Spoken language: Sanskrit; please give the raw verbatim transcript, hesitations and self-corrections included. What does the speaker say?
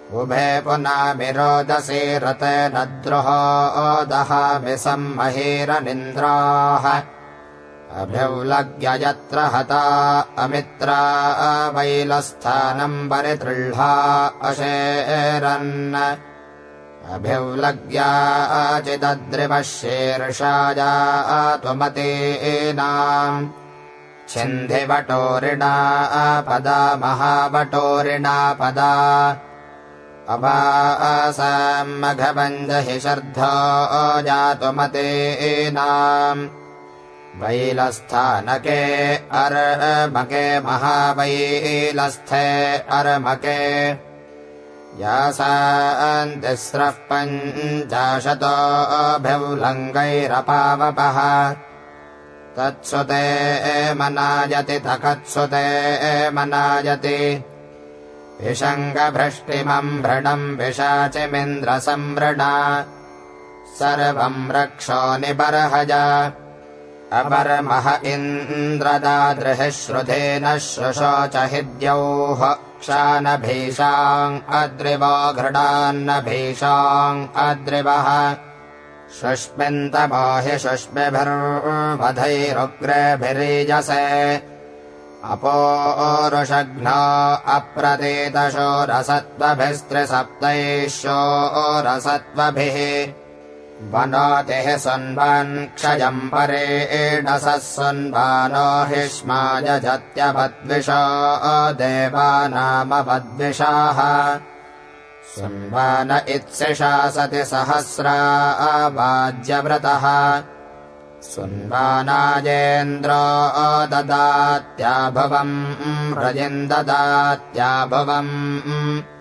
उभे पुनामिरोदसी रतेन द्रुहो दहामि सम्महीरनिन्द्राः अभ्यौलग्य यत्र हता अमित्रा वैलस्थानम् परितृह्ला अशेरन् अभ्यौलग्याचिदद्रिवः शीर्षाया त्वमतीनाम् छिन्धिवटोरिणा पदा महावटोरिणा पदा अवासामघवञ्जहि शर्धो जातुमतीनाम् वैलस्थानके अर्मके महावैलस्थे अर्मके यासान्तिस्रः पञ्चाशतोऽभ्यौलङ्गैरपावपः तत्सुते मनायति तकत्सुते मनायति विषङ्गभृष्टिमम् भृणम् विशाचिमिन्द्रसम्भृणा सर्वम् रक्षो निबर्हज अपर्मः इन्द्रदादृः श्रुधेन श्रुशोच हि द्यौः क्षानभीषाम् अद्रिवो घृणान्नभीषाम् अद्रिवः शुष्मिन्तमो हि शुष्मिभिर्वधैरुग्रेभिरीजसे अपोरुषघ्नो अप्रतीतशोरसत्त्वभिस्त्रिसप्तैः शोरसत्त्वभिः वनोतिः सुन्वन् क्षयम् परेणसः सुन्वानो हिष्मायजत्यवद्विषो देवानामवद्विषाः सुन्वान इत्सिषा सति सहस्रा वाज्यव्रतः सुन्वानायेन्द्रो ददात्याभुवम् रजिम् ददात्याभुवम्